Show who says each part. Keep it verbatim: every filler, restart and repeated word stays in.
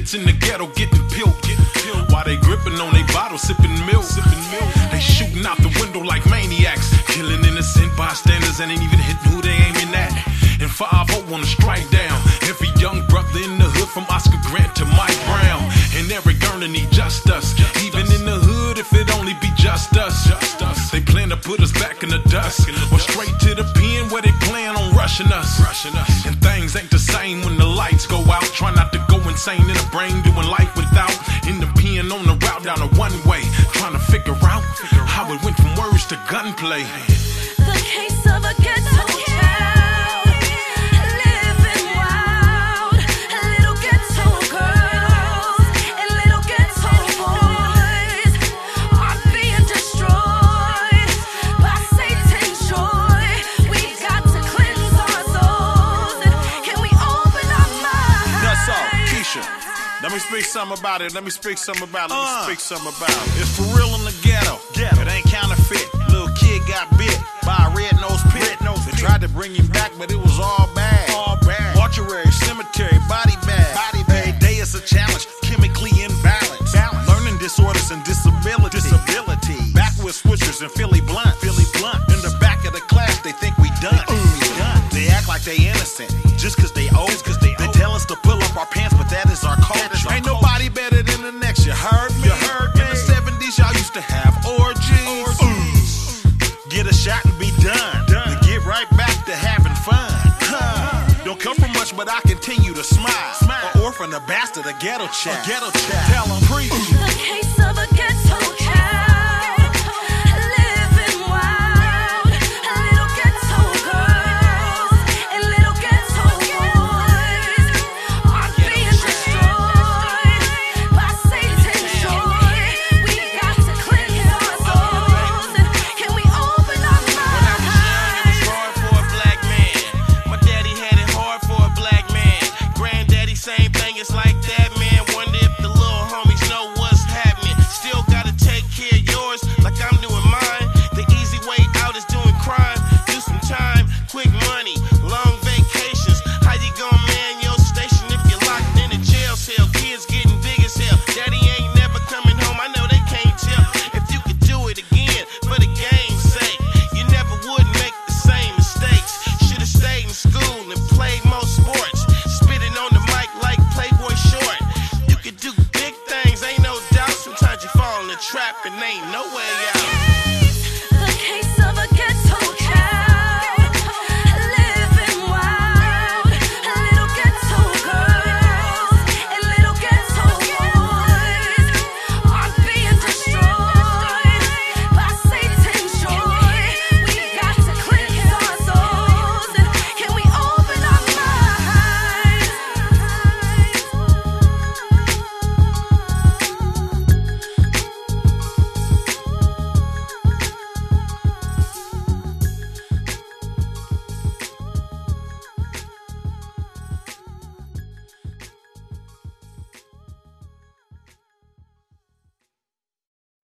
Speaker 1: kids in the ghetto getting peeled, getting peeled while they gripping on they bottles, sipping milk, sipping milk. They shooting out the window like maniacs, killing innocent bystanders and ain't even hitting who they aiming at. And five oh wanna strike down every young brother in the hood, from Oscar Grant to Mike Brown. And Eric Garner need just us, even in the hood if it only be just us. They plan to put us back in the dust, or straight to the pen where they plan on rushing us. And things ain't the same when the lights go out. Try not to go insane in the brain, doing life without. In the pen on the route down a one way, trying to figure out how it went from words to gunplay.
Speaker 2: The case of a ghetto child, living wild, little ghetto girls and little ghetto boys are being destroyed by Satan's joy. We've got to cleanse our souls, and can we open our minds?
Speaker 3: That's all, Keisha. Let me speak something about it. Let me speak something about it. Let me
Speaker 4: Uh.
Speaker 3: speak something about it. It's for real in the ghetto. It ain't counterfeit. Little kid got bit by a red-nosed pit. They tried to bring him back, but it was all bad. All bad. Mortuary, cemetery, body bag. Body bag. Every day is a challenge, chemically imbalanced. Balance. Learning disorders and disability. Disability. Backward switchers and Philly blunt. Philly blunt. In the back of the class, they think we done. We done. They act like they innocent just cause they owe. Cause they, they tell us to pull up our pants, but that is our culture. Ain't nobody better than the next. You heard me? You heard me? In the seventies, y'all used to have orgies. Get a shot and be done. Then get right back to having fun. Huh. Don't come from much, but I continue to smile. An orphan, a bastard, a ghetto child. A ghetto child. Tell 'em preach.
Speaker 2: The case